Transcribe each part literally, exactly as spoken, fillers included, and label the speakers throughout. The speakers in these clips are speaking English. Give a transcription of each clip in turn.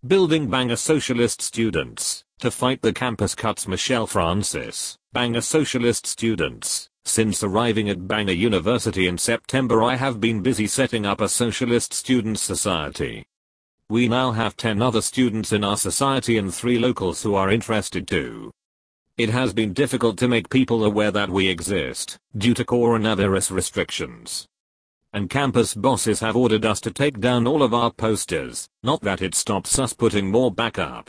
Speaker 1: Building Bangor Socialist Students, to fight the campus cuts. Michelle Francis, Bangor Socialist Students. Since arriving at Bangor University in September, I have been busy setting up a Socialist Students Society. We now have ten other students in our society and three locals who are interested too. It has been difficult to make people aware that we exist, due to coronavirus restrictions. And campus bosses have ordered us to take down all of our posters, not that it stops us putting more back up.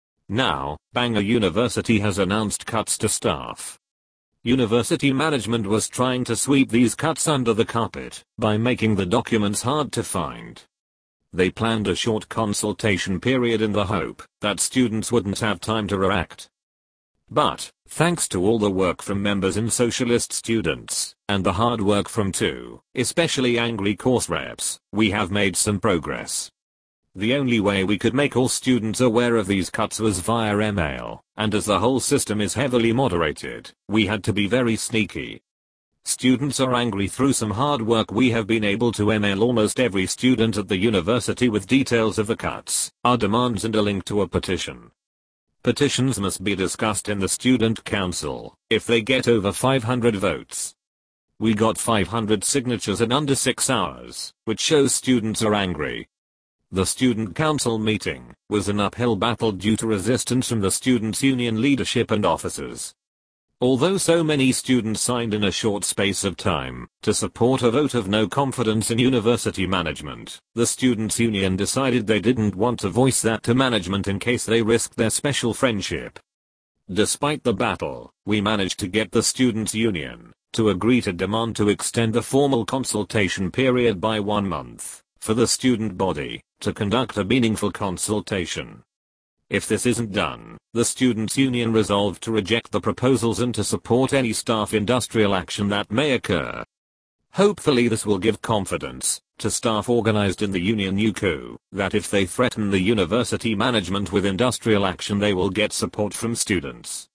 Speaker 1: Now, Bangor University has announced cuts to staff. University management was trying to sweep these cuts under the carpet by making the documents hard to find. They planned a short consultation period in the hope that students wouldn't have time to react. But, thanks to all the work from members in Socialist Students, and the hard work from two, especially angry course reps, we have made some progress. The only way we could make all students aware of these cuts was via email, and as the whole system is heavily moderated, we had to be very sneaky. Students are angry. Through some hard work we have been able to email almost every student at the university with details of the cuts, our demands and a link to a petition. Petitions must be discussed in the student council, if they get over five hundred votes. We got five hundred signatures in under six hours, which shows students are angry. The student council meeting was an uphill battle due to resistance from the students' union leadership and officers. Although so many students signed in a short space of time to support a vote of no confidence in university management, the students' union decided they didn't want to voice that to management in case they risked their special friendship. Despite the battle, we managed to get the students' union to agree to demand to extend the formal consultation period by one month for the student body to conduct a meaningful consultation. If this isn't done, the students' union resolved to reject the proposals and to support any staff industrial action that may occur. Hopefully this will give confidence to staff organized in the union U C U that if they threaten the university management with industrial action they will get support from students.